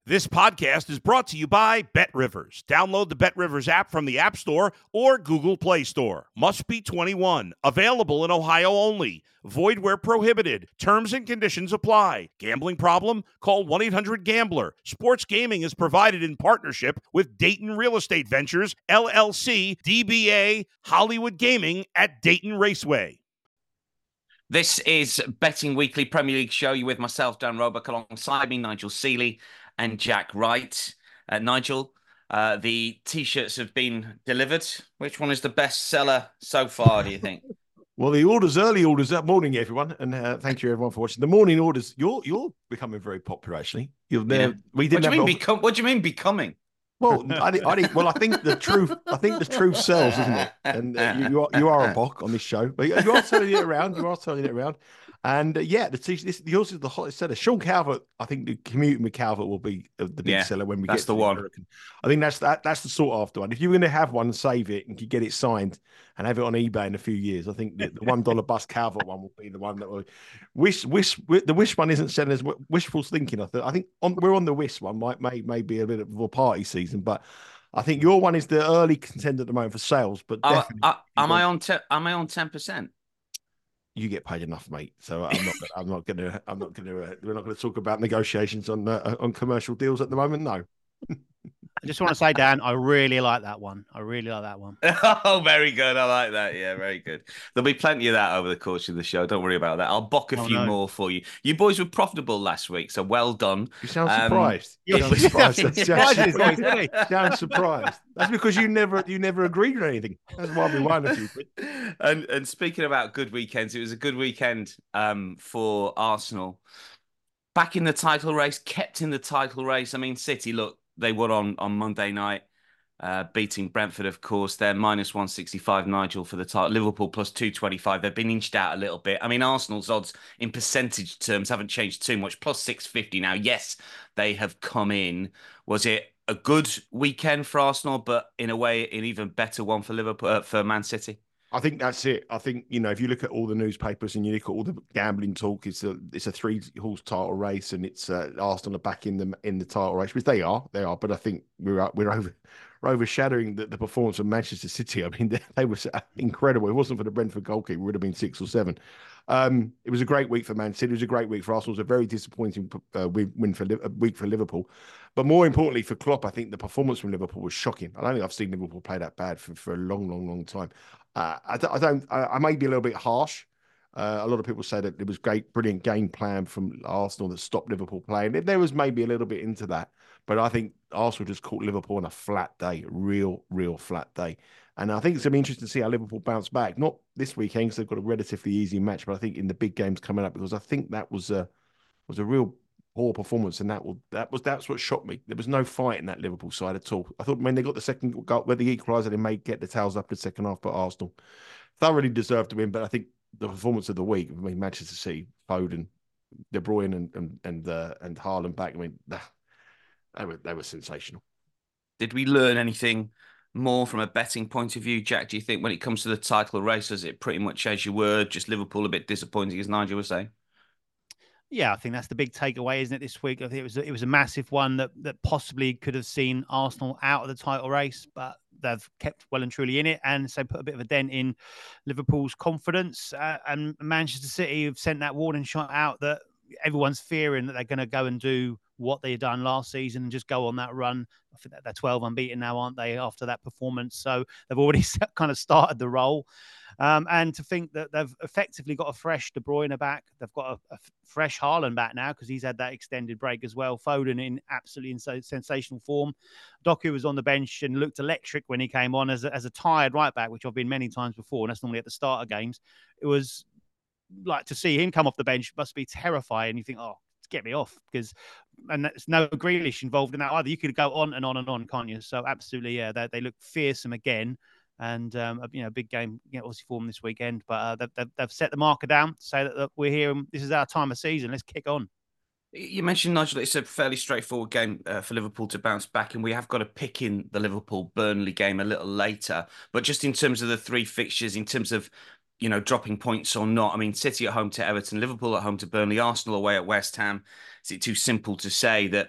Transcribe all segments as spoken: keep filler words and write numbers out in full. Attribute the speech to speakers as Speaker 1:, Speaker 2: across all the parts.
Speaker 1: This podcast is brought to you by BetRivers. Download the BetRivers app from the App Store or Google Play Store. Must be twenty-one. Available in Ohio only. Void where prohibited. Terms and conditions apply. Gambling problem? Call one eight hundred gambler. Sports gaming is provided in partnership with Dayton Real Estate Ventures, L L C, D B A, Hollywood Gaming at Dayton Raceway.
Speaker 2: This is Betting Weekly Premier League show. You with myself, Dan Roebuck, alongside me, Nigel Seeley and Jack Wright. Uh, Nigel, uh, the T-shirts have been delivered. Which one is the best seller so far, do you think?
Speaker 3: Well, the orders, early orders that morning, everyone, and uh, thank you everyone for watching. The morning orders, you're you're becoming very popular, actually. You're there.
Speaker 2: Yeah.
Speaker 3: We didn't
Speaker 2: what do you
Speaker 3: have
Speaker 2: mean become? What do you mean becoming?
Speaker 3: Well, I, I didn't, well, I think the truth. I think the truth sells, isn't it? And uh, you, you are you are a bock on this show, but you are turning it around. You are turning it around. And uh, yeah, the t- this yours is the hottest seller. Sean Calvert, I think the commuting with Calvert will be uh, the big
Speaker 2: yeah,
Speaker 3: seller when we
Speaker 2: that's
Speaker 3: get the
Speaker 2: to the
Speaker 3: one.
Speaker 2: American.
Speaker 3: I think that's that that's the sought after one. If you're going to have one, save it and you get it signed and have it on eBay in a few years. I think the, the one dollar bus Calvert one will be the one that will. Wish wish the wish one isn't selling as wishful thinking. I think I think on, we're on the wish one. Might may may be a bit of a party season, but. I think your one is the early contender at the moment for sales, but
Speaker 2: uh,
Speaker 3: definitely,
Speaker 2: uh, am I on? Te- am I on ten percent?
Speaker 3: You get paid enough, mate. So I'm not. I'm not going to. I'm not going to. Uh, we're not going to talk about negotiations on uh, on commercial deals at the moment. No.
Speaker 4: I just want to say, Dan, I really like that one. I really like that one.
Speaker 2: Oh, very good. I like that. Yeah, very good. There'll be plenty of that over the course of the show. Don't worry about that. I'll book a
Speaker 4: oh,
Speaker 2: few
Speaker 4: no.
Speaker 2: more for you. You boys were profitable last week, so well done.
Speaker 3: You sound
Speaker 2: Um,
Speaker 3: surprised. You sound surprised. That's just- you sound surprised. That's because you never you never agreed with anything. That's why we won a few.
Speaker 2: And and speaking about good weekends, it was a good weekend um, for Arsenal. Back in the title race, kept in the title race. I mean, City, look, they won on, on Monday night, uh, beating Brentford, of course. They're minus one sixty-five, Nigel, for the title. Liverpool plus two twenty-five. They've been inched out a little bit. I mean, Arsenal's odds in percentage terms haven't changed too much. Plus six fifty now. Yes, they have come in. Was it a good weekend for Arsenal, but in a way, an even better one for Liverpool, uh, for Man City?
Speaker 3: I think that's it. I think, you know, if you look at all the newspapers and you look at all the gambling talk, it's a it's a three horse title race, and it's uh, Arsenal are back in the in the title race, which they are, they are. But I think we're we're over we're overshadowing the, the performance of Manchester City. I mean, they, they were incredible. It wasn't for the Brentford goalkeeper, it would have been six or seven. Um, it was a great week for Man City. It was a great week for Arsenal. It was a very disappointing uh, win for a week for Liverpool. But more importantly for Klopp, I think the performance from Liverpool was shocking. I don't think I've seen Liverpool play that bad for, for a long, long, long time. Uh, I, don't, I don't. I, I may be a little bit harsh. Uh, a lot of people say that it was great, brilliant game plan from Arsenal that stopped Liverpool playing. There was maybe a little bit into that, but I think Arsenal just caught Liverpool on a flat day, real, real flat day. And I think it's going to be interesting to see how Liverpool bounce back. Not this weekend because they've got a relatively easy match, but I think in the big games coming up, because I think that was a was a real poor performance, and that will that was that's what shocked me. There was no fight in that Liverpool side at all. I thought when they got the second goal, where the equaliser, they may get the tails up the second half, but Arsenal thoroughly deserved to win. But I think the performance of the week, I mean, Manchester City, Foden, De Bruyne, and and and uh, and Haaland back. I mean, they were they were sensational.
Speaker 2: Did we learn anything more from a betting point of view, Jack? Do you think when it comes to the title race, is it pretty much as you were, just Liverpool a bit disappointing, as Nigel was saying?
Speaker 4: Yeah, I think that's the big takeaway, isn't it, this week? I think it was it was a massive one that that possibly could have seen Arsenal out of the title race, but they've kept well and truly in it, and so put a bit of a dent in Liverpool's confidence. Uh, and Manchester City have sent that warning shot out that everyone's fearing that they're going to go and do what they done last season and just go on that run. I think that they're twelve unbeaten now, aren't they, after that performance? So they've already kind of started the roll. Um, and to think that they've effectively got a fresh De Bruyne back. They've got a, a fresh Haaland back now because he's had that extended break as well. Foden in absolutely in sensational form. Doku was on the bench and looked electric when he came on as a, as a tired right back, which I've been many times before, and that's normally at the start of games. It was like to see him come off the bench must be terrifying. You think, oh, get me off, because and there's no Grealish involved in that either. You could go on and on and on, can't you? So absolutely, yeah, they, they look fearsome again. And, um, you know, big game, you know, obviously for them this weekend. But uh, they've, they've, they've set the marker down to say that, that we're here and this is our time of season. Let's kick on.
Speaker 2: You mentioned, Nigel, it's a fairly straightforward game uh, for Liverpool to bounce back, and we have got to pick in the Liverpool-Burnley game a little later. But just in terms of the three fixtures, in terms of, you know, dropping points or not, I mean, City at home to Everton, Liverpool at home to Burnley, Arsenal away at West Ham. Is it too simple to say that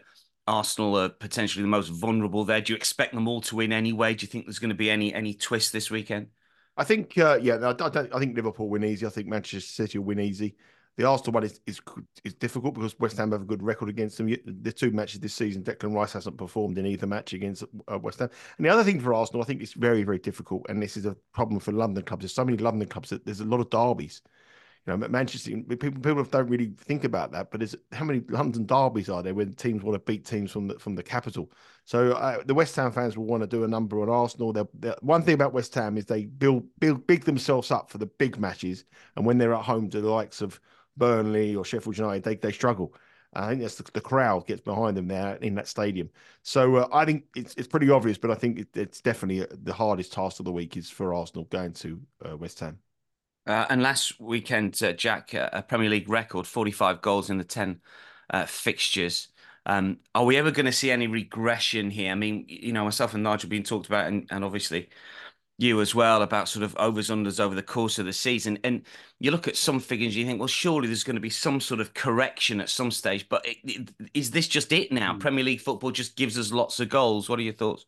Speaker 2: Arsenal are potentially the most vulnerable there. Do you expect them all to win anyway? Do you think there's going to be any any twist this weekend?
Speaker 3: I think, uh, yeah, I, I, don't, I think Liverpool win easy. I think Manchester City will win easy. The Arsenal one is, is is difficult because West Ham have a good record against them. The two matches this season, Declan Rice hasn't performed in either match against uh, West Ham. And the other thing for Arsenal, I think it's very, very difficult, and this is a problem for London clubs. There's so many London clubs that there's a lot of derbies. You know, Manchester people people don't really think about that, but there's how many London derbies are there when teams want to beat teams from the from the capital? So uh, the West Ham fans will want to do a number on Arsenal. They're, they're, one thing about West Ham is they build build big themselves up for the big matches, and when they're at home to the likes of Burnley or Sheffield United, they they struggle. I think that's the, the crowd gets behind them there in that stadium. So uh, I think it's it's pretty obvious, but I think it, it's definitely the hardest task of the week is for Arsenal going to uh, West Ham.
Speaker 2: Uh, and last weekend, uh, Jack, uh, a Premier League record, forty-five goals in the ten uh, fixtures. Um, are we ever going to see any regression here? I mean, you know, myself and Nigel being talked about, and, and obviously you as well, about sort of overs, unders over the course of the season. And you look at some figures, you think, well, surely there's going to be some sort of correction at some stage. But it, it, is this just it now? Mm. Premier League football just gives us lots of goals. What are your thoughts?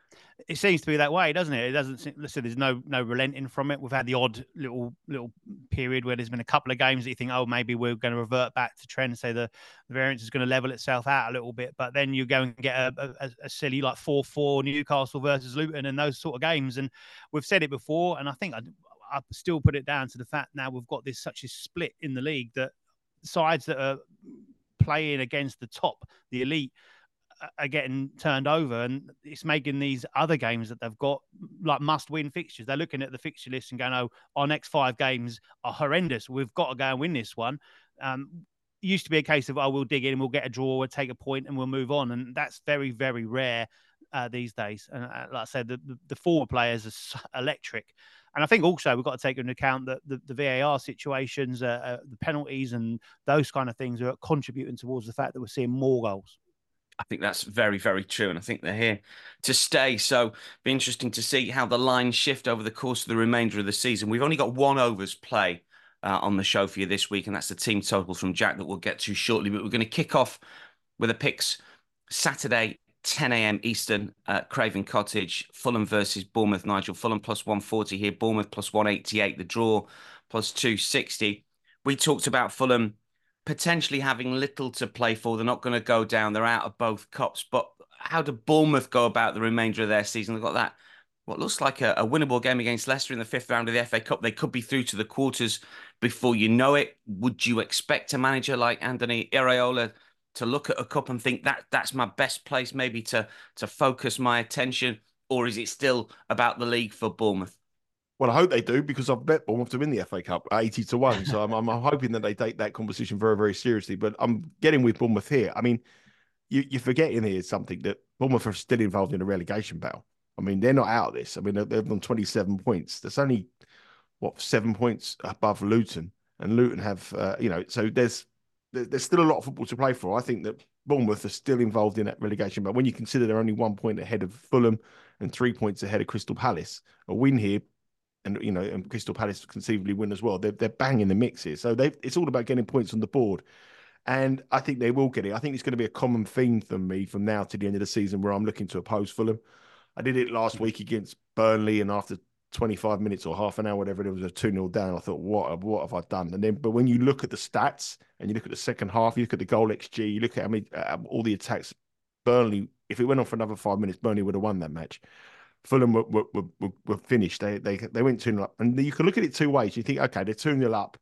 Speaker 4: It seems to be that way, doesn't it? It doesn't seem, listen, there's no no relenting from it. We've had the odd little little period where there's been a couple of games that you think, oh, maybe we're going to revert back to trend, say the, the variance is going to level itself out a little bit. But then you go and get a, a, a silly like four four Newcastle versus Luton and those sort of games. And we've said it before, and I think I, I still put it down to the fact now we've got this such a split in the league that sides that are playing against the top, the elite, are getting turned over, and it's making these other games that they've got like must-win fixtures. They're looking at the fixture list and going, "Oh, our next five games are horrendous. We've got to go and win this one." Um, it used to be a case of, "Oh, we'll dig in and we'll get a draw, we'll take a point, and we'll move on," and that's very, very rare uh, these days. And uh, like I said, the, the, the forward players are electric. And I think also we've got to take into account that the, the V A R situations, uh, uh, the penalties, and those kind of things are contributing towards the fact that we're seeing more goals.
Speaker 2: I think that's very, very true. And I think they're here to stay. So be interesting to see how the lines shift over the course of the remainder of the season. We've only got one overs play uh, on the show for you this week, and that's the team total from Jack that we'll get to shortly. But we're going to kick off with the picks Saturday, ten a.m. Eastern, at Craven Cottage, Fulham versus Bournemouth. Nigel, Fulham plus one forty here, Bournemouth plus one eighty-eight, the draw plus two sixty. We talked about Fulham potentially having little to play for. They're not going to go down. They're out of both cups. But how do Bournemouth go about the remainder of their season? They've got that, what looks like a, a winnable game against Leicester in the fifth round of the F A Cup. They could be through to the quarters before you know it. Would you expect a manager like Andoni Iraola to look at a cup and think that that's my best place maybe to, to focus my attention? Or is it still about the league for Bournemouth?
Speaker 3: Well, I hope they do, because I've bet Bournemouth to win the F A Cup eighty to one. So I'm, I'm hoping that they take that competition very, very seriously. But I'm getting with Bournemouth here. I mean, you, you're forgetting here something, that Bournemouth are still involved in a relegation battle. I mean, they're not out of this. I mean, they're on twenty-seven points. There's only, what, seven points above Luton. And Luton have, uh, you know, so there's there's still a lot of football to play for. I think that Bournemouth are still involved in that relegation battle. When you consider they're only one point ahead of Fulham and three points ahead of Crystal Palace, a win here, and, you know, and Crystal Palace conceivably win as well. They're, they're banging the mix here. So they it's all about getting points on the board. And I think they will get it. I think it's going to be a common theme for me from now to the end of the season where I'm looking to oppose Fulham. I did it last week against Burnley, and after twenty-five minutes or half an hour, whatever, it was a two nil down. I thought, what, what have I done? And then, but when you look at the stats and you look at the second half, you look at the goal X G, you look at, I mean, uh, all the attacks, Burnley, if it went on for another five minutes, Burnley would have won that match. Fulham were, were, were, were finished. They they they went two nil up. And you can look at it two ways. You think, okay, they're two nil up.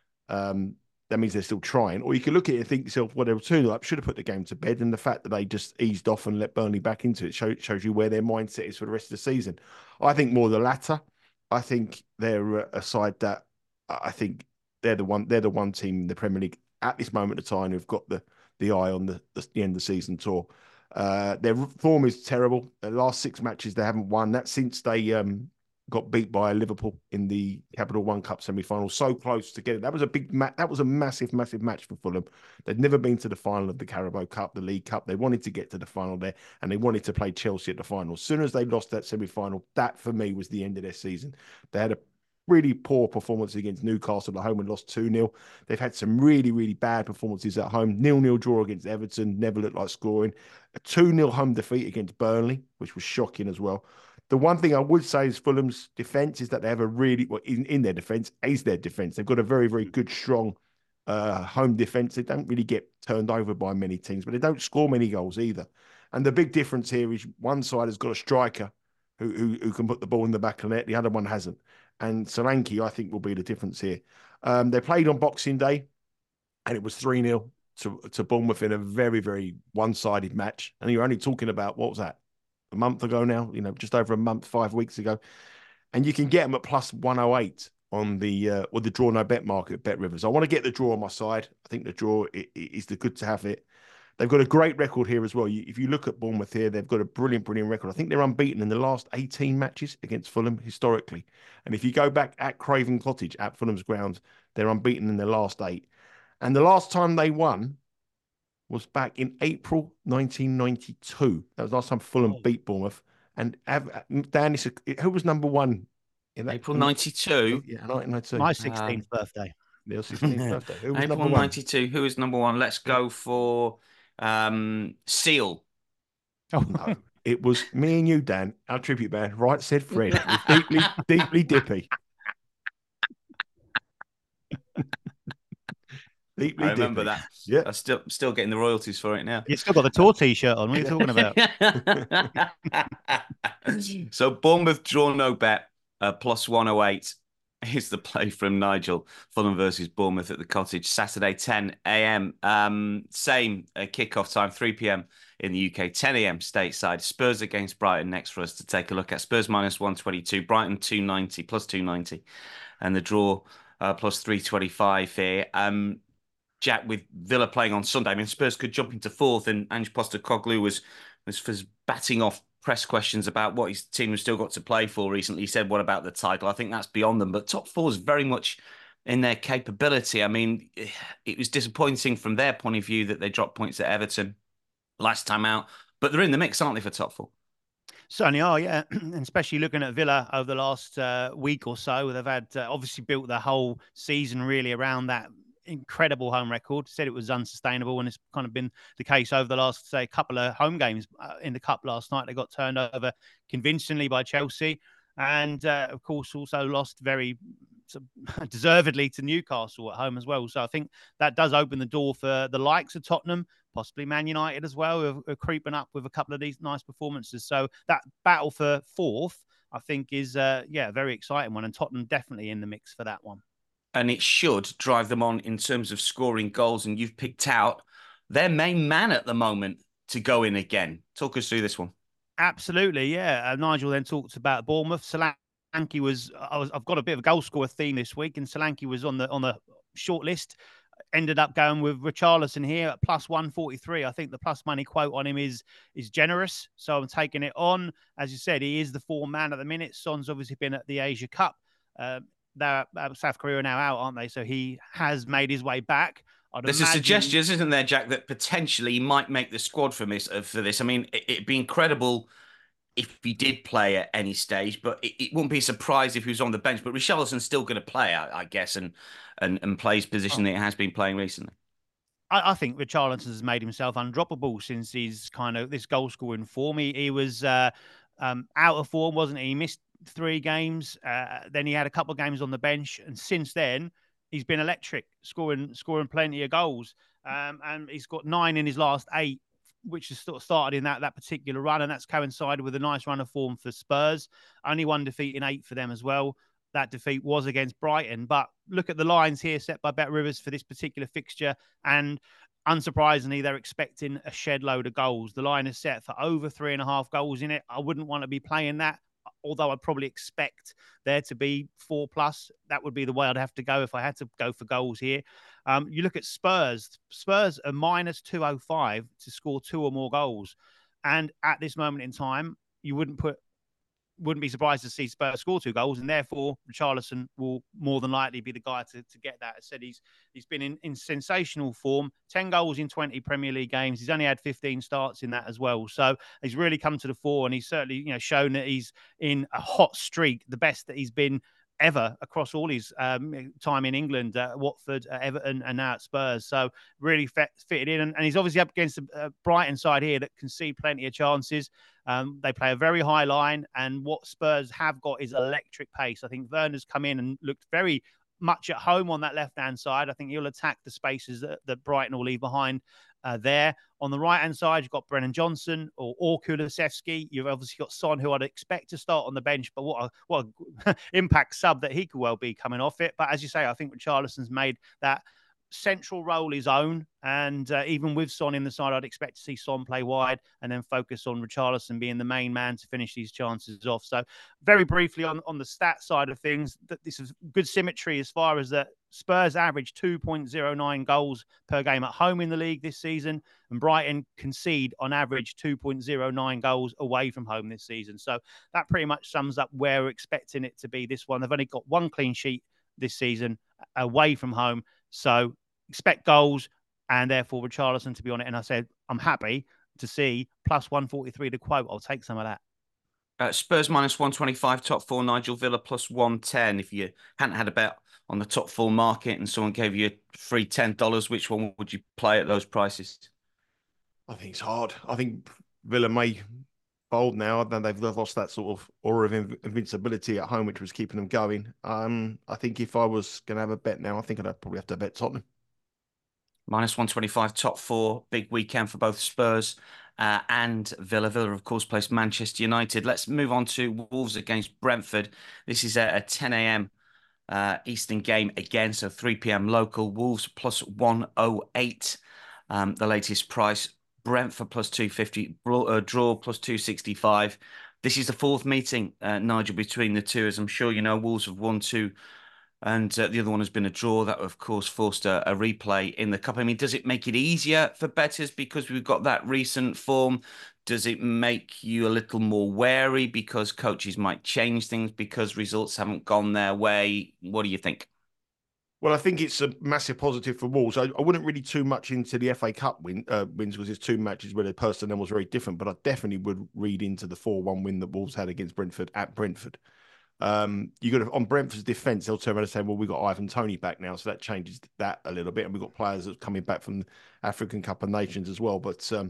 Speaker 3: Um, that means they're still trying. Or you can look at it and think to yourself, well, they were two nil up, should have put the game to bed. And the fact that they just eased off and let Burnley back into it show, shows you where their mindset is for the rest of the season. I think more the latter. I think they're a side that I think they're the one they're the one team in the Premier League at this moment of time who've got the the eye on the, the, the end of the season tour. Uh, their form is terrible. The last six matches they haven't won. That's since they um, got beat by Liverpool in the Capital One Cup semi-final. So close to getting it. That was a big match. That was a massive, massive match for Fulham. They'd never been to the final of the Carabao Cup, the League Cup. They wanted to get to the final there, and they wanted to play Chelsea at the final. As soon as they lost that semi-final, that for me was the end of their season. They had a really poor performance against Newcastle at home and lost two nil. They've had some really, really bad performances at home. nil nil draw against Everton, never looked like scoring. A two nil home defeat against Burnley, which was shocking as well. The one thing I would say is Fulham's defence is that they have a really, well, in, in their defence, is their defence. They've got a very, very good, strong uh, home defence. They don't really get turned over by many teams, but they don't score many goals either. And the big difference here is one side has got a striker who, who, who can put the ball in the back of the net. The other one hasn't. And Solanke, I think, will be the difference here. Um, they played on Boxing Day, and it was three nil to, to Bournemouth in a very, very one-sided match. And you're only talking about, what was that, a month ago now? You know, just over a month, five weeks ago. And you can get them at plus one oh eight on the uh, or the draw no bet market at Bet Rivers. I want to get the draw on my side. I think the draw is the good to have it. They've got a great record here as well. If you look at Bournemouth here, they've got a brilliant, brilliant record. I think they're unbeaten in the last eighteen matches against Fulham historically. And if you go back at Craven Cottage, at Fulham's grounds, they're unbeaten in the last eight. And the last time they won was back in April nineteen ninety-two. That was the last time Fulham oh. beat Bournemouth. And Dan, who was number one in that?
Speaker 2: April ninety-two?
Speaker 3: Yeah, nineteen ninety-two.
Speaker 4: My sixteenth um, birthday.
Speaker 3: Neil's sixteenth birthday. Who was
Speaker 2: April
Speaker 3: number one?
Speaker 2: ninety-two. Who was number one? Let's go for um, Seal.
Speaker 3: Oh, no. It was me and you, Dan, our tribute band. Right said Fred. It was deeply, deeply dippy. Deeply
Speaker 2: I remember
Speaker 3: dippy.
Speaker 2: that.
Speaker 3: Yeah,
Speaker 2: I'm still still getting the royalties for it now.
Speaker 4: You've still got the tour T-shirt on. What are you talking about?
Speaker 2: So Bournemouth draw no bet uh, plus one oh eight is the play from Nigel. Fulham versus Bournemouth at the Cottage, Saturday ten a.m. Um, same uh, kickoff time, three p.m. in the U K, ten a.m. stateside. Spurs against Brighton next for us to take a look at. Spurs minus one twenty-two, Brighton two ninety, plus two ninety, and the draw uh, plus three twenty-five here. Um, Jack, with Villa playing on Sunday, I mean, Spurs could jump into fourth, and Ange Postecoglou was, was, was batting off press questions about what his team has still got to play for recently. He said, what about the title? I think that's beyond them, but top four is very much in their capability. I mean, it was disappointing from their point of view that they dropped points at Everton last time out, but they're in the mix, aren't they, for top four?
Speaker 4: Certainly are, yeah. And especially looking at Villa over the last uh, week or so, they've had uh, obviously built their whole season really around that incredible home record. Said it was unsustainable, and it's kind of been the case over the last, say, couple of home games. Uh, in the cup last night, they got turned over convincingly by Chelsea, and uh, of course also lost very deservedly to Newcastle at home as well. So I think that does open the door for the likes of Tottenham, possibly Man United as well, who are creeping up with a couple of these nice performances. So that battle for fourth, I think, is uh, yeah, a very exciting one, and Tottenham definitely in the mix for that one.
Speaker 2: And it should drive them on in terms of scoring goals. And you've picked out their main man at the moment to go in again. Talk us through this one.
Speaker 4: Absolutely, yeah. Uh, Nigel then talked about Bournemouth. Solanke was, I was, I've got a bit of a goal scorer theme this week, and Solanke was on the on the short list. Ended up going with Richarlison here at plus one forty-three. I think the plus money quote on him is is generous, so I'm taking it on. As you said, he is the form man at the minute. Son's obviously been at the Asia Cup. Um, They're, uh, South Korea are now out, aren't they? So he has made his way back. I'd
Speaker 2: There's
Speaker 4: imagine...
Speaker 2: a suggestion, isn't there, Jack, that potentially he might make the squad for this. Uh, for this, I mean, it, it'd be incredible if he did play at any stage, but it, it wouldn't be a surprise if he was on the bench. But Richarlison's still going to play, I, I guess, and and and play his position oh. that he has been playing recently.
Speaker 4: I, I think Richarlison has made himself undroppable since he's kind of this goal scoring form. He, he was uh, um, out of form, wasn't he? He missed three games. Uh, then he had a couple of games on the bench, and since then he's been electric, scoring scoring plenty of goals. Um, and he's got nine in his last eight, which has sort of started in that that particular run, and that's coincided with a nice run of form for Spurs. Only one defeat in eight for them as well. That defeat was against Brighton, but look at the lines here set by Bet Rivers for this particular fixture, and unsurprisingly, they're expecting a shed load of goals. The line is set for over three and a half goals in it. I wouldn't want to be playing that, although I'd probably expect there to be four plus. That would be the way I'd have to go if I had to go for goals here. Um, you look at Spurs. Spurs are minus two oh five to score two or more goals. And at this moment in time, you wouldn't put, wouldn't be surprised to see Spurs score two goals, and therefore Richarlison will more than likely be the guy to, to get that. I said he's he's been in, in sensational form, ten goals in twenty Premier League games. He's only had fifteen starts in that as well. So he's really come to the fore, and he's certainly, you know, shown that he's in a hot streak, the best that he's been ever across all his um, time in England, at Watford, at Everton, and now at Spurs. So really fit, fitted in. And, and he's obviously up against a, a Brighton side here that can see plenty of chances. Um, they play a very high line, and what Spurs have got is electric pace. I think Werner's come in and looked very much at home on that left-hand side. I think he'll attack the spaces that, that Brighton will leave behind uh, there. On the right-hand side, you've got Brennan Johnson or, or Kulusevski. You've obviously got Son, who I'd expect to start on the bench, but what a, what a impact sub that he could well be coming off it. But as you say, I think Richarlison's made that central role his own, and uh, even with Son in the side, I'd expect to see Son play wide and then focus on Richarlison being the main man to finish these chances off. So very briefly on, on the stat side of things, that this is good symmetry as far as that Spurs average two point oh nine goals per game at home in the league this season, and Brighton concede on average two point oh nine goals away from home this season. So that pretty much sums up where we're expecting it to be this one. They've only got one clean sheet this season away from home. So expect goals, and therefore Richarlison to be on it. And I said, I'm happy to see plus one forty-three to quote. I'll take some of that.
Speaker 2: Uh, Spurs minus one twenty-five, top four. Nigel Villa plus one ten. If you hadn't had a bet on the top four market and someone gave you a free ten dollars, which one would you play at those prices?
Speaker 3: I think it's hard. I think Villa may fold now. Then they've lost that sort of aura of invincibility at home, which was keeping them going. Um, I think if I was going to have a bet now, I think I'd probably have to bet Tottenham.
Speaker 2: Minus one twenty-five, top four. Big weekend for both Spurs uh, and Villa. Villa, of course, plays Manchester United. Let's move on to Wolves against Brentford. This is a, a ten a.m. Uh, Eastern game again, so three p.m. local. Wolves plus one oh eight, um, the latest price. Brentford plus two fifty, uh, draw plus two sixty-five. This is the fourth meeting, uh, Nigel, between the two. As I'm sure you know, Wolves have won two, and uh, the other one has been a draw. That, of course, forced a, a replay in the Cup. I mean, does it make it easier for bettors because we've got that recent form? Does it make you a little more wary because coaches might change things because results haven't gone their way? What do you think?
Speaker 3: Well, I think it's a massive positive for Wolves. I, I wouldn't really too much into the F A Cup win, uh, wins because there's two matches where the personnel was very different, but I definitely would read into the four one win that Wolves had against Brentford at Brentford. Um, you got to, on Brentford's defence, they'll turn around and say, well, we've got Ivan Toney back now, so that changes that a little bit, and we've got players that are coming back from the African Cup of Nations as well. But um,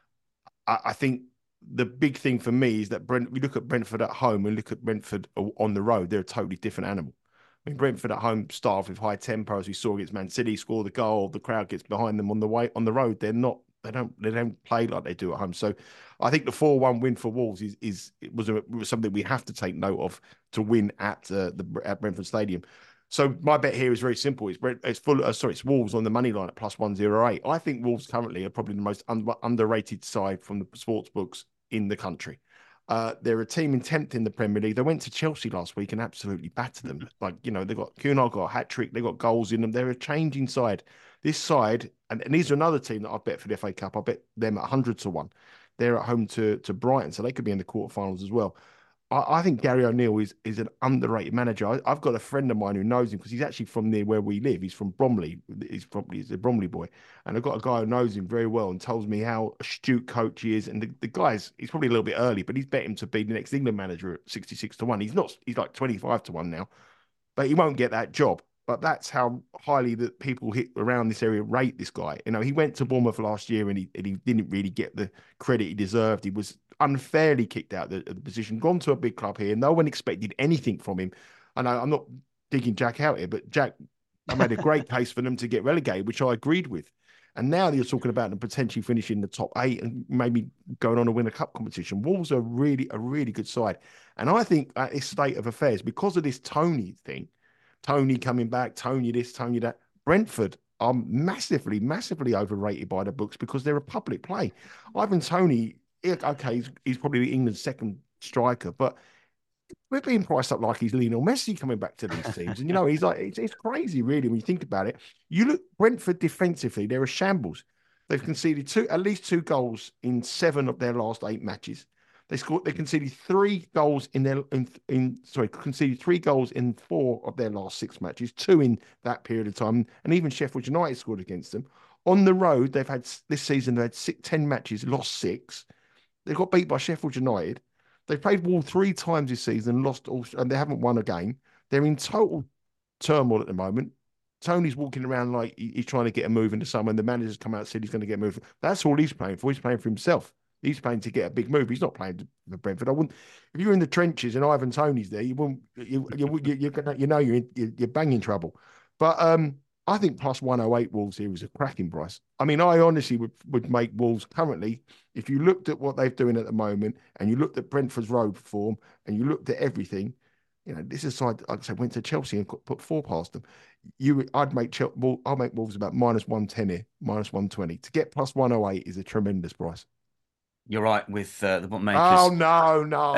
Speaker 3: I, I think the big thing for me is that Brent, we look at Brentford at home and look at Brentford on the road, they're a totally different animal. I mean, Brentford at home start off with high tempo, as we saw against Man City, score the goal, the crowd gets behind them on the way on the road. They're not, they don't, they don't play like they do at home. So, I think the four one win for Wolves is is it was, a, it was something we have to take note of to win at uh, the at Brentford Stadium. So my bet here is very simple. It's it's full. Uh, sorry, it's Wolves on the money line at plus one oh eight. I think Wolves currently are probably the most un underrated side from the sports books in the country. Uh, they're a team in tenth in the Premier League. They went to Chelsea last week and absolutely battered them. Like, you know, they've got Cunha got a hat trick. They've got goals in them. They're a changing side. This side, and, and these are another team that I bet for the F A Cup. I bet them at one hundred to one. They're at home to, to Brighton, so they could be in the quarterfinals as well. I, I think Gary O'Neill is, is an underrated manager. I, I've got a friend of mine who knows him because he's actually from near where we live. He's from Bromley. He's probably he's a Bromley boy. And I've got a guy who knows him very well and tells me how astute coach he is. And the, the guy's, he's probably a little bit early, but he's bet him to be the next England manager at sixty-six to one. He's not, he's like twenty-five to one now, but he won't get that job. But that's how highly that people hit around this area rate this guy. You know, he went to Bournemouth last year and he, and he didn't really get the credit he deserved. He was unfairly kicked out of the, the position, gone to a big club here. No one expected anything from him. And I, I'm not digging Jack out here, but Jack I made a great case for them to get relegated, which I agreed with. And now you're talking about them potentially finishing the top eight and maybe going on to win a cup competition. Wolves are really a really good side. And I think at this state of affairs, because of this Toney thing, Toney coming back, Toney this, Toney that, Brentford are massively, massively overrated by the books because they're a public play. Ivan Toney, okay, he's, he's probably England's second striker, but we're being priced up like he's Lionel Messi coming back to these teams. And, you know, he's like, it's, it's crazy, really, when you think about it. You look, Brentford defensively, they're a shambles. They've conceded two, at least two goals in seven of their last eight matches. They scored, they conceded three goals in their, in, in sorry, conceded three goals in four of their last six matches, two in that period of time. And even Sheffield United scored against them. On the road, they've had, this season, they've had six, ten matches, lost six. They got beat by Sheffield United. They've played Wolves three times this season, lost all, and they haven't won a game. They're in total turmoil at the moment. Tony's walking around like he's trying to get a move into someone. The manager's come out and said he's going to get a move. That's all he's playing for. He's playing for himself. He's playing to get a big move. He's not playing for Brentford. I wouldn't. If you're in the trenches and Ivan Toney's there, you wouldn't. You you you're gonna you know you're in, you're banging trouble. But um, I think plus one oh eight Wolves here is a cracking price. I mean, I honestly would would make Wolves currently. If you looked at what they're doing at the moment, and you looked at Brentford's road form, and you looked at everything. You know, this is side, like I said, went to Chelsea and put four past them. You, I'd make Chelsea, I'll make Wolves about minus one ten here, minus one twenty. To get plus one oh eight is a tremendous price.
Speaker 2: You're right with uh, the bookmakers.
Speaker 3: Oh no, no!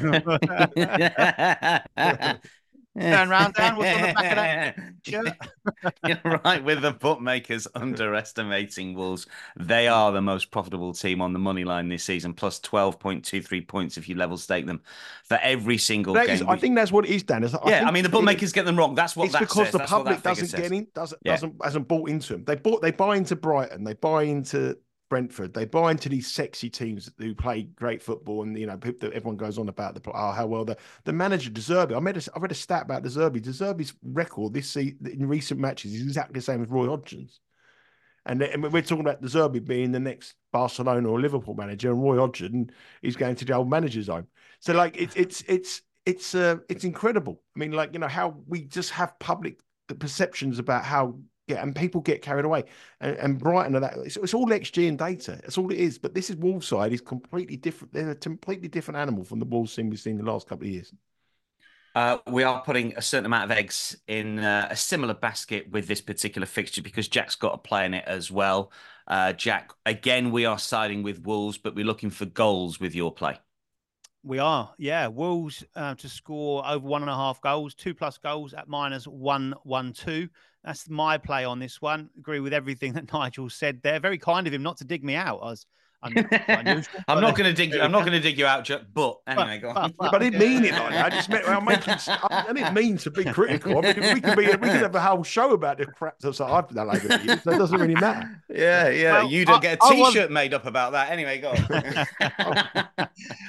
Speaker 4: Turn round, Dan. What's on the back of that shirt?
Speaker 2: You're right with the bookmakers underestimating Wolves. They are the most profitable team on the money line this season, plus twelve point two three points if you level stake them for every single
Speaker 3: that
Speaker 2: game.
Speaker 3: Is, I think that's what it is, Dan. I
Speaker 2: yeah, I mean the bookmakers it, get them wrong. That's what
Speaker 3: it's
Speaker 2: that
Speaker 3: because
Speaker 2: says.
Speaker 3: the
Speaker 2: that's
Speaker 3: public doesn't
Speaker 2: says.
Speaker 3: get in, doesn't
Speaker 2: yeah.
Speaker 3: doesn't hasn't bought into them. They bought, they buy into Brighton, they buy into Brentford, they buy into these sexy teams who play great football, and you know everyone goes on about the oh how well the the manager De Zerbi. I read a, I read a stat about De Zerbi. De Zerbi's record this season in recent matches is exactly the same as Roy Hodgson's, and, and we're talking about De Zerbi being the next Barcelona or Liverpool manager, and Roy Hodgson is going to the old manager's home. So like it's it's it's it's uh, it's incredible. I mean, like you know how we just have public perceptions about how. Yeah, and people get carried away. And, and Brighton, are that it's, it's all X G and data. That's all it is. But this is Wolves side is completely different. They're a completely different animal from the Wolves team we've seen the last couple of years.
Speaker 2: Uh, we are putting a certain amount of eggs in uh, a similar basket with this particular fixture because Jack's got a play in it as well. Uh, Jack, again, we are siding with Wolves, but we're looking for goals with your play.
Speaker 4: We are, yeah. Wolves uh, to score over one and a half goals, two plus goals at minus one one two. That's my play on this one. Agree with everything that Nigel said there. Very kind of him not to dig me out. I was. I'm,
Speaker 2: I'm not going to dig. You, I'm not going to dig you out, Jack. But anyway, go on.
Speaker 3: But I didn't mean it like that. I just meant I'm making. I didn't mean to be critical. I mean, we could be. We could have a whole show about the crap that I've done over the years. So it doesn't really matter.
Speaker 2: Yeah, yeah. Well, you don't I, get a T-shirt was... made up about that. Anyway, go on.
Speaker 4: I,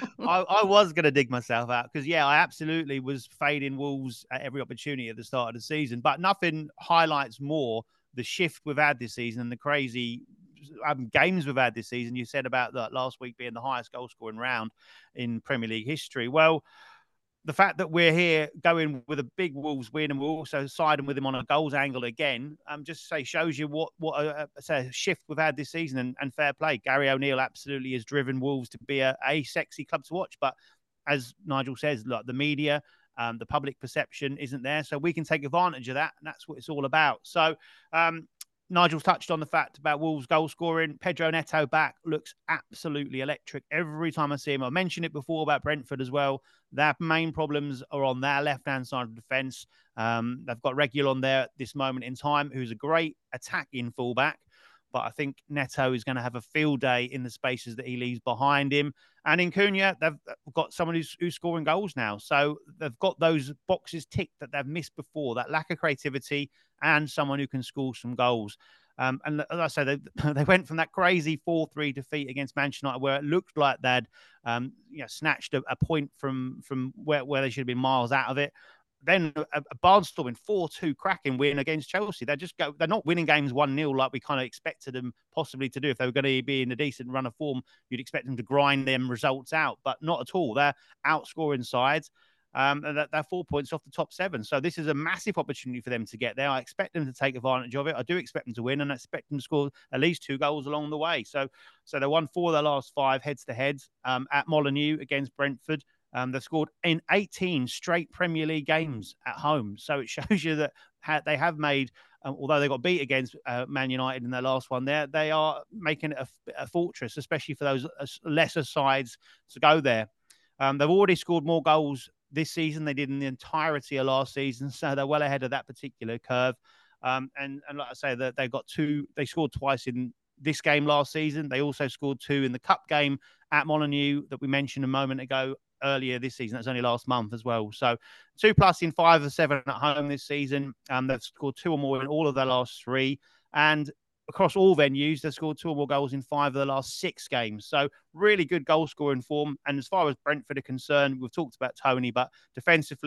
Speaker 4: I was going to dig myself out because yeah, I absolutely was fading Wolves at every opportunity at the start of the season. But nothing highlights more the shift we've had this season and the crazy. Um, games we've had this season. You said about that last week being the highest goal scoring round in Premier League history. Well, the fact that we're here going with a big Wolves win and we're also siding with him on a goals angle again, um, just say shows you what what a, a, say, a shift we've had this season and, and fair play. Gary O'Neill absolutely has driven Wolves to be a, a sexy club to watch. But as Nigel says, look, the media, um, the public perception isn't there, so we can take advantage of that, and that's what it's all about. So. Um, Nigel's touched on the fact about Wolves goal scoring. Pedro Neto back looks absolutely electric every time I see him. I mentioned it before about Brentford as well. Their main problems are on their left-hand side of the defence. Um, they've got Reguilon there at this moment in time, who's a great attacking fullback. But I think Neto is going to have a field day in the spaces that he leaves behind him. And in Cunha, they've got someone who's, who's scoring goals now. So they've got those boxes ticked that they've missed before, that lack of creativity and someone who can score some goals. Um, and as I say, they, they went from that crazy four three defeat against Manchester United where it looked like they'd um, you know, snatched a, a point from, from where, where they should have been miles out of it. Then a, a barnstorming four two cracking win against Chelsea. They just go, they're not winning games one nil like we kind of expected them possibly to do. If they were going to be in a decent run of form, you'd expect them to grind them results out, but not at all. They're outscoring sides. Um, and they're four points off the top seven. So this is a massive opportunity for them to get there. I expect them to take advantage of it. I do expect them to win, and I expect them to score at least two goals along the way. So, so they won four of their last five heads-to-heads um, at Molineux against Brentford. Um, they've scored in eighteen straight Premier League games at home. So it shows you that ha- they have made, um, although they got beat against uh, Man United in their last one there, they are making it a, a fortress, especially for those uh, lesser sides to go there. Um, they've already scored more goals this season they did in the entirety of last season. So they're well ahead of that particular curve. Um, and, and like I say, that they got two, they scored twice in this game last season. They also scored two in the cup game at Molineux that we mentioned a moment ago earlier this season. That's only last month as well. So two plus in five of seven at home this season. Um, they've scored two or more in all of their last three. And across all venues, they've scored two or more goals in five of the last six games. So really good goal scoring form. And as far as Brentford are concerned, we've talked about Tony, but defensively,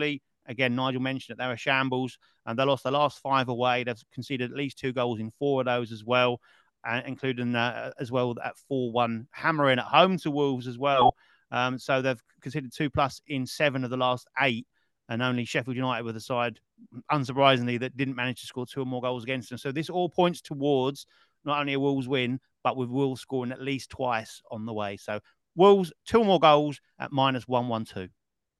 Speaker 4: Again, Nigel mentioned that they're a shambles, and they lost the last five away. They've conceded at least two goals in four of those as well, uh, including uh, as well at four one hammering at home to Wolves as well. Um, so they've conceded two plus in seven of the last eight, and only Sheffield United were the side, unsurprisingly, that didn't manage to score two or more goals against them. So this all points towards not only a Wolves win, but with Wolves scoring at least twice on the way. So Wolves, two more goals at minus one one two.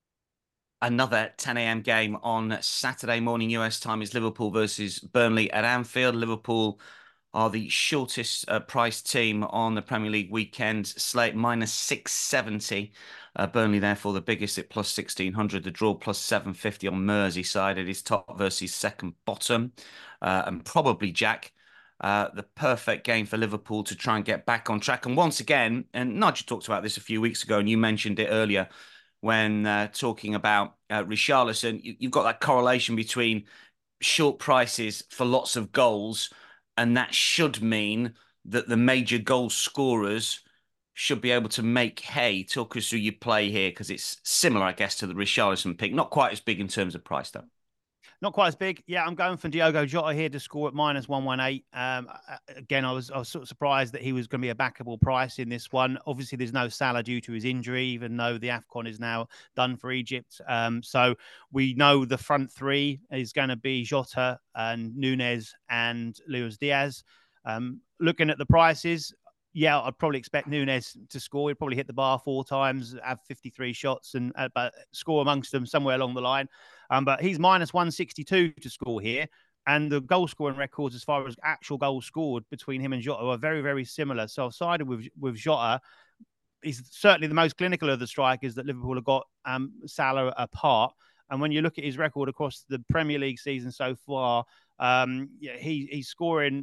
Speaker 2: Another ten a.m. game on Saturday morning U S time is Liverpool versus Burnley at Anfield. Liverpool are the shortest uh, priced team on the Premier League weekend slate, minus six seventy. Uh, Burnley, therefore, the biggest at plus sixteen hundred. The draw plus seven fifty on Merseyside. It is top versus second bottom. Uh, and probably, Jack, uh, the perfect game for Liverpool to try and get back on track. And once again, and Nigel talked about this a few weeks ago, and you mentioned it earlier when uh, talking about uh, Richarlison, you, you've got that correlation between short prices for lots of goals, and that should mean that the major goal scorers should be able to make hay. Talk us through your play here, because it's similar, I guess, to the Richarlison pick. Not quite as big in terms of price, though.
Speaker 4: Not quite as big. Yeah, I'm going for Diogo Jota here to score at minus one one eight. Um, again, I was I was sort of surprised that he was going to be a backable price in this one. Obviously, there's no Salah due to his injury, even though the AFCON is now done for Egypt. Um, so we know the front three is going to be Jota and Nunez and Luis Diaz. Um, looking at the prices, yeah, I'd probably expect Nunez to score. He'd probably hit the bar four times, have fifty-three shots, and uh, but score amongst them somewhere along the line. Um, but he's minus one sixty-two to score here. And the goal scoring records, as far as actual goals scored between him and Jota, are very, very similar. So I've sided with, with Jota. He's certainly the most clinical of the strikers that Liverpool have got um, Salah apart. And when you look at his record across the Premier League season so far, um, yeah, he, he's scoring,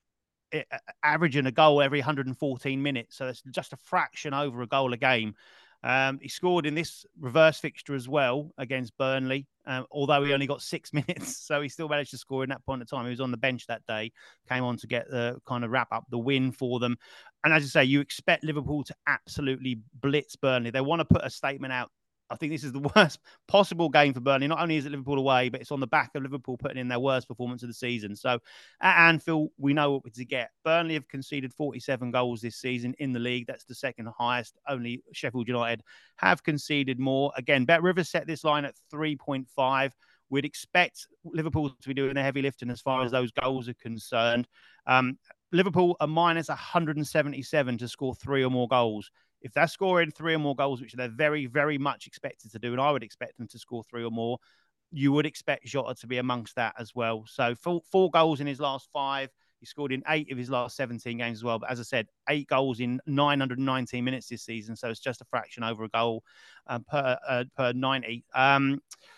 Speaker 4: averaging a goal every one hundred fourteen minutes. So it's just a fraction over a goal a game. Um, he scored in this reverse fixture as well against Burnley, um, although he only got six minutes. So he still managed to score in that point of time. He was on the bench that day, came on to get the kind of wrap up the win for them. And as I say, you expect Liverpool to absolutely blitz Burnley. They want to put a statement out. I think this is the worst possible game for Burnley. Not only is it Liverpool away, but it's on the back of Liverpool putting in their worst performance of the season. So at Anfield, we know what to get. Burnley have conceded forty-seven goals this season in the league. That's the second highest. Only Sheffield United have conceded more. Again, Bet Rivers set this line at three point five. We'd expect Liverpool to be doing the heavy lifting as far as those goals are concerned. Um, Liverpool are minus one hundred seventy-seven to score three or more goals. If they're scoring three or more goals, which they're very, very much expected to do, and I would expect them to score three or more, you would expect Jota to be amongst that as well. So four, four goals in his last five. He scored in eight of his last seventeen games as well. But as I said, eight goals in nine hundred nineteen minutes this season. So it's just a fraction over a goal uh, per uh, per ninety. Um,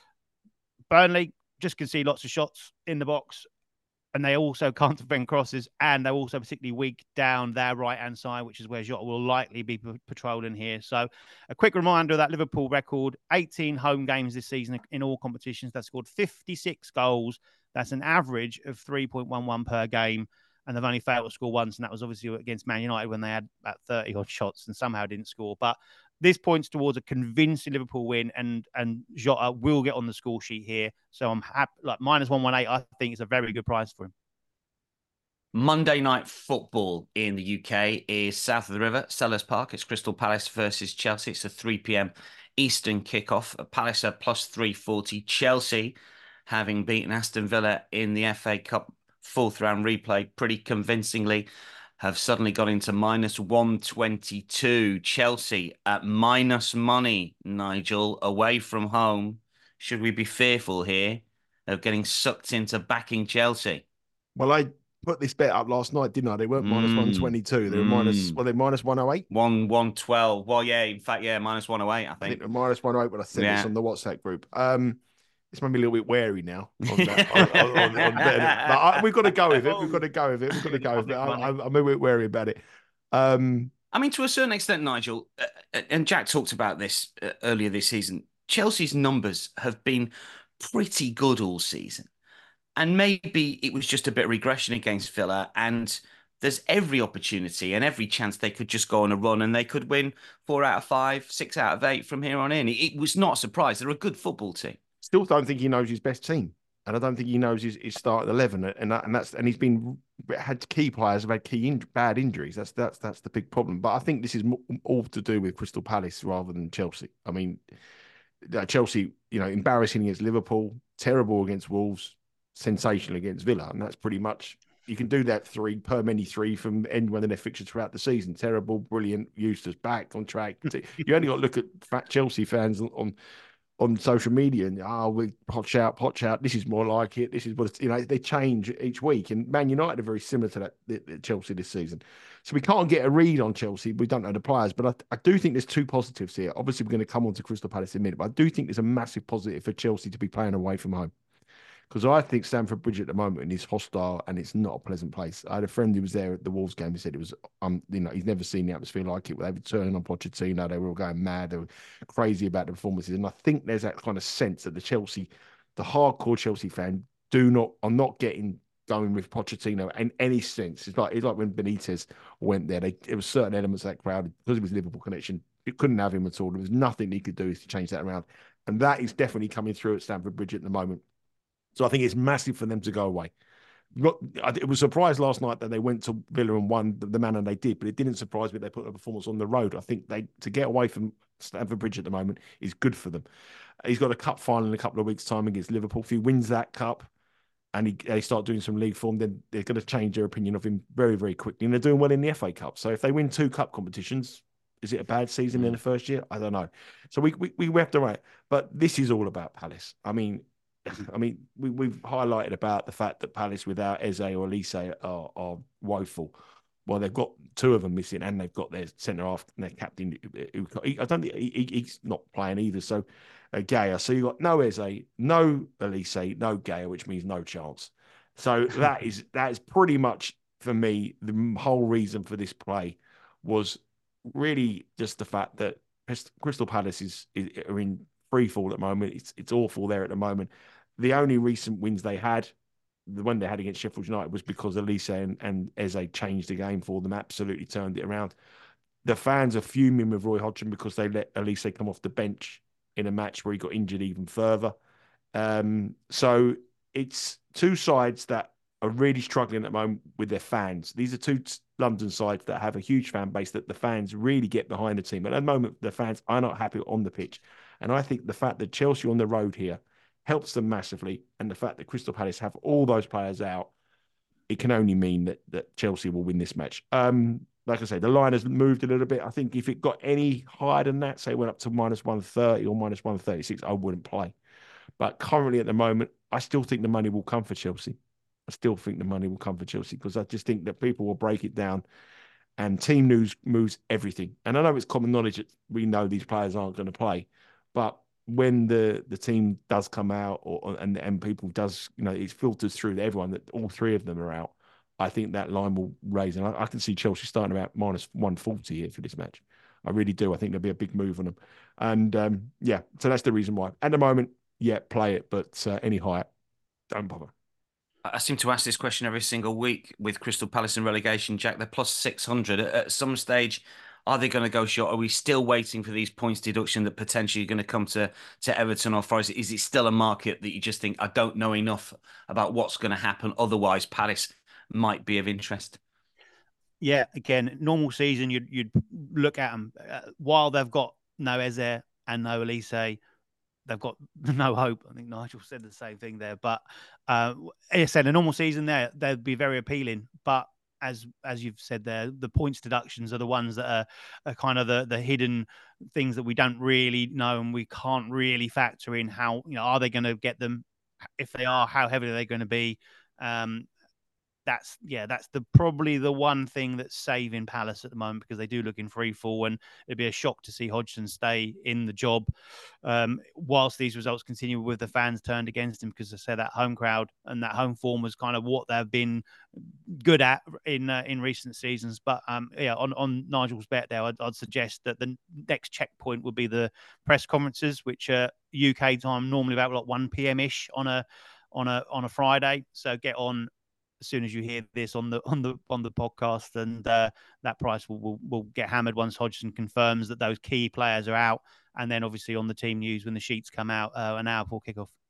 Speaker 4: Burnley just can see lots of shots in the box. And they also can't defend crosses, and they're also particularly weak down their right-hand side, which is where Jota will likely be patrolling here. So a quick reminder of that Liverpool record, eighteen home games this season in all competitions. They've scored fifty-six goals. That's an average of three point one one per game, and they've only failed to score once, and that was obviously against Man United when they had about thirty-odd shots and somehow didn't score. But this points towards a convincing Liverpool win, and and Jota will get on the score sheet here. So I'm happy. Like minus one one eight, I think is a very good price for him.
Speaker 2: Monday night football in the U K is south of the river, Selhurst Park. It's Crystal Palace versus Chelsea. It's a three p.m. Eastern kickoff. Palace are plus three forty. Chelsea, having beaten Aston Villa in the F A Cup fourth round replay pretty convincingly, have suddenly got into minus one twenty-two. Chelsea at minus money, Nigel, away from home. Should we be fearful here of getting sucked into backing Chelsea?
Speaker 3: Well, I put this bet up last night, didn't I? They weren't mm. minus one twenty-two. They were mm. minus, well, they're minus one oh eight?
Speaker 2: One, one twelve. Well, yeah, in fact, yeah, minus one oh eight, I think. I think
Speaker 3: they're minus one oh eight when I said yeah. this on the WhatsApp group. Um, It's made me a little bit wary now. On that, on, on, on, on but I, we've got to go with it. We've got to go with it. We've got to go with it. I, I'm a bit wary about it. Um,
Speaker 2: I mean, to a certain extent, Nigel, uh, and Jack talked about this uh, earlier this season, Chelsea's numbers have been pretty good all season. And maybe it was just a bit of regression against Villa, and there's every opportunity and every chance they could just go on a run and they could win four out of five, six out of eight from here on in. It, it was not a surprise. They're a good football team.
Speaker 3: Still don't think he knows his best team, and I don't think he knows his, his start at eleven. And that, and that's and he's been had key players have had key in, bad injuries. That's that's that's the big problem. But I think this is all to do with Crystal Palace rather than Chelsea. I mean, Chelsea, you know, embarrassing against Liverpool, terrible against Wolves, sensational against Villa, and that's pretty much. You can do that three per many three from any one of their fixtures throughout the season. Terrible, brilliant, Eustace back on track. You only got to look at fat Chelsea fans on on social media and oh, we potch out, potch out. This is more like it. This is what it's, you know. They change each week, and Man United are very similar to that the, the Chelsea this season. So we can't get a read on Chelsea. We don't know the players, but I, I do think there's two positives here. Obviously, we're going to come on to Crystal Palace in a minute, but I do think there's a massive positive for Chelsea to be playing away from home. Because I think Stamford Bridge at the moment is hostile and it's not a pleasant place. I had a friend who was there at the Wolves game. He said it was, um, you know, he's never seen the atmosphere like it. They were turning on Pochettino. They were all going mad. They were crazy about the performances. And I think there's that kind of sense that the Chelsea, the hardcore Chelsea fan, do not, are not getting going with Pochettino in any sense. It's like it's like when Benitez went there. They, it was certain elements of that crowd because of his Liverpool connection. It couldn't have him at all. There was nothing he could do to change that around, and that is definitely coming through at Stamford Bridge at the moment. So I think it's massive for them to go away. It was a surprise last night that they went to Villa and won the manner they did, but it didn't surprise me they put a performance on the road. I think they to get away from Stamford Bridge at the moment is good for them. He's got a cup final in a couple of weeks' time against Liverpool. If he wins that cup and he, they start doing some league form, then they're going to change their opinion of him very, very quickly. And they're doing well in the F A Cup. So if they win two cup competitions, is it a bad season mm. in the first year? I don't know. So we we, we have to write. But this is all about Palace. I mean, I mean, we, we've highlighted about the fact that Palace without Eze or Elise are, are woeful. Well, they've got two of them missing, and they've got their centre half and their captain. Who, he, I don't think he, he's not playing either. So, uh, Gaya. So you got no Eze, no Elise, no Gaya, which means no chance. So that is that is pretty much for me the whole reason for this play was really just the fact that Crystal Palace is, is are in free fall at the moment. It's it's awful there at the moment. The only recent wins they had, the one they had against Sheffield United, was because Elise and, and Eze changed the game for them, absolutely turned it around. The fans are fuming with Roy Hodgson because they let Elise come off the bench in a match where he got injured even further. Um, so it's two sides that are really struggling at the moment with their fans. These are two London sides that have a huge fan base that the fans really get behind the team. At the moment, the fans are not happy on the pitch. And I think the fact that Chelsea on the road here helps them massively, and the fact that Crystal Palace have all those players out, it can only mean that that Chelsea will win this match. Um, like I say, the line has moved a little bit. I think if it got any higher than that, say it went up to minus one thirty or minus one thirty-six, I wouldn't play. But currently at the moment, I still think the money will come for Chelsea. I still think the money will come for Chelsea because I just think that people will break it down, and team news moves everything. And I know it's common knowledge that we know these players aren't going to play, but when the, the team does come out or and, and people does, you know, it filters through to everyone that all three of them are out, I think that line will raise. And I, I can see Chelsea starting about minus one forty here for this match. I really do. I think there'll be a big move on them. And um, yeah, so that's the reason why. At the moment, yeah, play it, but uh, any higher, don't bother.
Speaker 2: I seem to ask this question every single week with Crystal Palace and relegation, Jack. They're plus six hundred. At some stage, are they going to go short? Are we still waiting for these points deduction that potentially are going to come to, to Everton or Forest? Is it still a market that you just think, I don't know enough about what's going to happen? Otherwise, Palace might be of interest.
Speaker 4: Yeah, again, normal season, you'd, you'd look at them. Uh, while they've got no Eze and no Elise, they've got no hope. I think Nigel said the same thing there. But uh, as I said, a normal season there, they'd be very appealing. But as as you've said there, the points deductions are the ones that are, are kind of the, the hidden things that we don't really know and we can't really factor in. How, you know, are they going to get them? If they are, how heavy are they going to be? Um, That's yeah, that's the probably the one thing that's saving Palace at the moment, because they do look in free fall, and it'd be a shock to see Hodgson stay in the job um, whilst these results continue with the fans turned against him. Because I said that home crowd and that home form was kind of what they've been good at in uh, in recent seasons. But um, yeah, on, on Nigel's bet there, I'd, I'd suggest that the next checkpoint would be the press conferences, which are U K time normally about like one p m ish on a on a on a Friday. So get on as soon as you hear this on the on the on the podcast, and uh, that price will, will will get hammered once Hodgson confirms that those key players are out, and then obviously on the team news when the sheets come out uh, an hour before kickoff.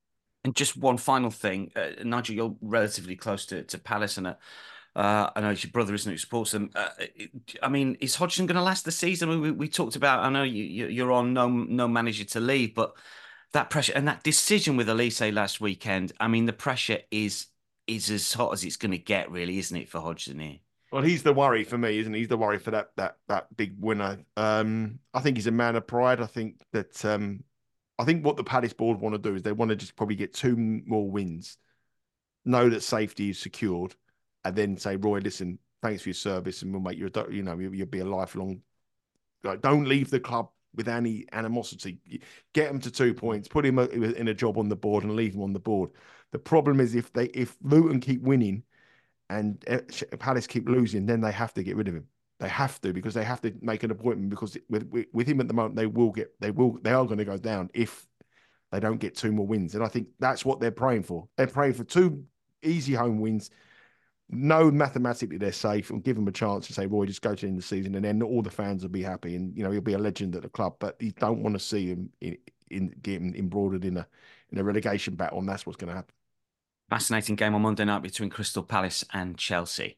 Speaker 2: And just one final thing, uh, Nigel, you're relatively close to, to Palace, and uh, uh, I know it's your brother, isn't it, who supports them. Uh, it, I mean, is Hodgson going to last the season? I mean, we, we talked about, I know you, you, you're on no, no manager to leave, but that pressure and that decision with Elise last weekend, I mean, the pressure is is as hot as it's going to get, really, isn't it, for Hodgson here?
Speaker 3: Well, he's the worry for me, isn't he? He's the worry for that that that big winner. Um, I think he's a man of pride. I think that um, I think what the Palace board want to do is they want to just probably get two more wins, know that safety is secured, and then say, Roy, listen, thanks for your service, and we'll make you, a, you know, you'll be a lifelong. Like, don't leave the club with any animosity. Get him to two points, put him in a job on the board, and leave him on the board. The problem is if they if Luton keep winning and Palace keep losing, then they have to get rid of him. They have to, because they have to make an appointment, because with with him at the moment, they will get they will they are going to go down if they don't get two more wins. And I think that's what they're praying for. They're praying for two easy home wins. No, mathematically they're safe, and give them a chance to say, Roy, just go to the end of the season, and then all the fans will be happy, and you know he'll be a legend at the club. But you don't want to see him in, in getting embroidered in a in a relegation battle, and that's what's going to happen.
Speaker 2: Fascinating game on Monday night between Crystal Palace and Chelsea.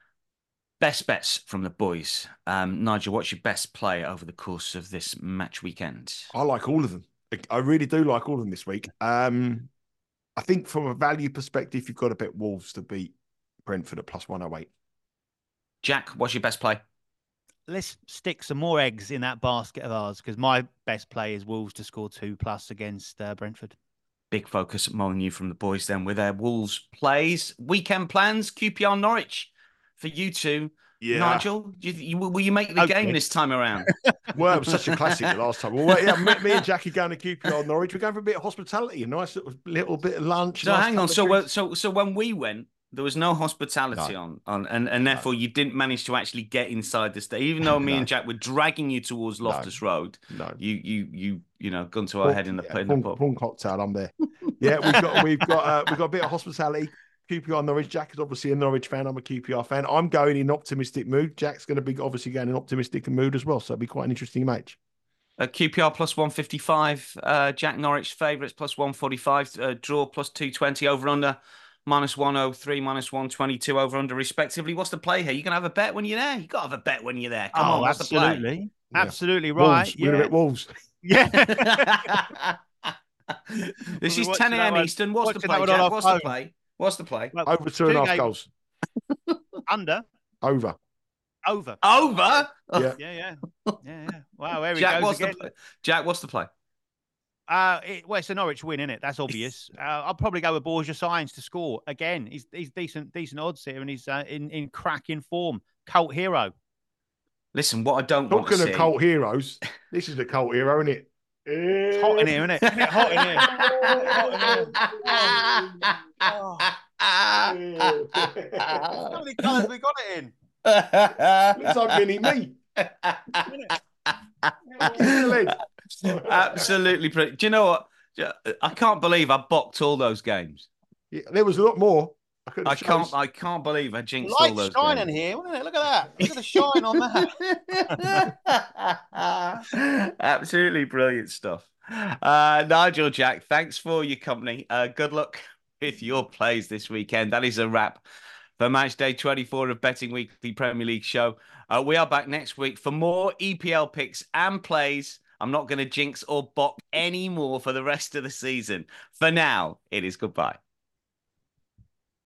Speaker 2: Best bets from the boys. Um, Nigel, what's your best play over the course of this match weekend?
Speaker 3: I like all of them. I really do like all of them this week. Um, I think from a value perspective, you've got to bet Wolves to beat Brentford at plus one oh eight.
Speaker 2: Jack, what's your best play?
Speaker 4: Let's stick some more eggs in that basket of ours, because my best play is Wolves to score two plus against uh, Brentford.
Speaker 2: Big focus at Molyneux from the boys then with their Wolves plays. Weekend plans, Q P R Norwich for you two. Yeah. Nigel, you, you, will you make the okay. game this time around?
Speaker 3: Well, it was such a classic the last time. Well, yeah, me, me and Jackie going to Q P R Norwich. We're going for a bit of hospitality, a nice little, little bit of lunch.
Speaker 2: So hang on. So, so, so when we went, there was no hospitality no. on, on, and, and therefore no. you didn't manage to actually get inside the state. Even though me no. and Jack were dragging you towards Loftus no. Road,
Speaker 3: no,
Speaker 2: you, you, you, you know, gun to our
Speaker 3: prawn,
Speaker 2: head in the,
Speaker 3: yeah,
Speaker 2: in the
Speaker 3: prawn,
Speaker 2: pub.
Speaker 3: Prawn cocktail, I'm there. Yeah, we've got, we've got, uh, we've got a bit of hospitality. Q P R Norwich. Jack is obviously a Norwich fan. I'm a Q P R fan. I'm going in optimistic mood. Jack's going to be obviously going in optimistic mood as well. So it'll be quite an interesting match.
Speaker 2: Uh, Q P R plus one fifty-five. Uh, Jack Norwich favourites plus one forty-five. Uh, draw plus two twenty. Over under minus one oh three, minus one twenty-two. Over under respectively. What's the play here? You're going to have a bet when you're there. You've got to have a bet when you're there. Come
Speaker 4: oh,
Speaker 2: on, what's
Speaker 4: absolutely.
Speaker 2: the play?
Speaker 4: Yeah. Absolutely right.
Speaker 3: Wolves. Yeah. We're at Wolves.
Speaker 4: Yeah.
Speaker 2: This is ten a.m. Eastern. What's the play, Jack? What's the play? What's the play?
Speaker 3: Well, over two and a half goals.
Speaker 4: Under.
Speaker 3: Over.
Speaker 4: Over.
Speaker 2: Over?
Speaker 3: Yeah.
Speaker 4: Yeah, yeah. Yeah, yeah. Wow, there we
Speaker 2: Jack,
Speaker 4: go.
Speaker 2: What's again. The Jack, what's the play?
Speaker 4: Uh, it, well, it's a Norwich win, isn't it? That's obvious. Uh, I'll probably go with Borja Signs to score again. He's he's decent, decent odds here, and he's uh, in in cracking form. Cult hero.
Speaker 2: Listen, what I don't
Speaker 3: Talking
Speaker 2: want to
Speaker 3: of
Speaker 2: see...
Speaker 3: cult heroes, this is the cult hero, isn't it?
Speaker 4: It's hot in here, isn't it? Isn't it hot in here? Hot in here. Oh. How many colours we got it in?
Speaker 3: Looks like mini me.
Speaker 2: Absolutely. Do you know what? I can't believe I bocked all those games.
Speaker 3: Yeah, there was a lot more. I,
Speaker 2: I can't. I can't believe I jinxed
Speaker 4: Light's
Speaker 2: all those.
Speaker 4: Shining
Speaker 2: games.
Speaker 4: here, wasn't it? Look at that. Look at the shine on
Speaker 2: that. Absolutely brilliant stuff. Uh, Nigel, Jack, thanks for your company. Uh, good luck with your plays this weekend. That is a wrap for match day twenty-four of Betting Weekly Premier League show. Uh, we are back next week for more E P L picks and plays. I'm not going to jinx or bock any more for the rest of the season. For now, it is goodbye.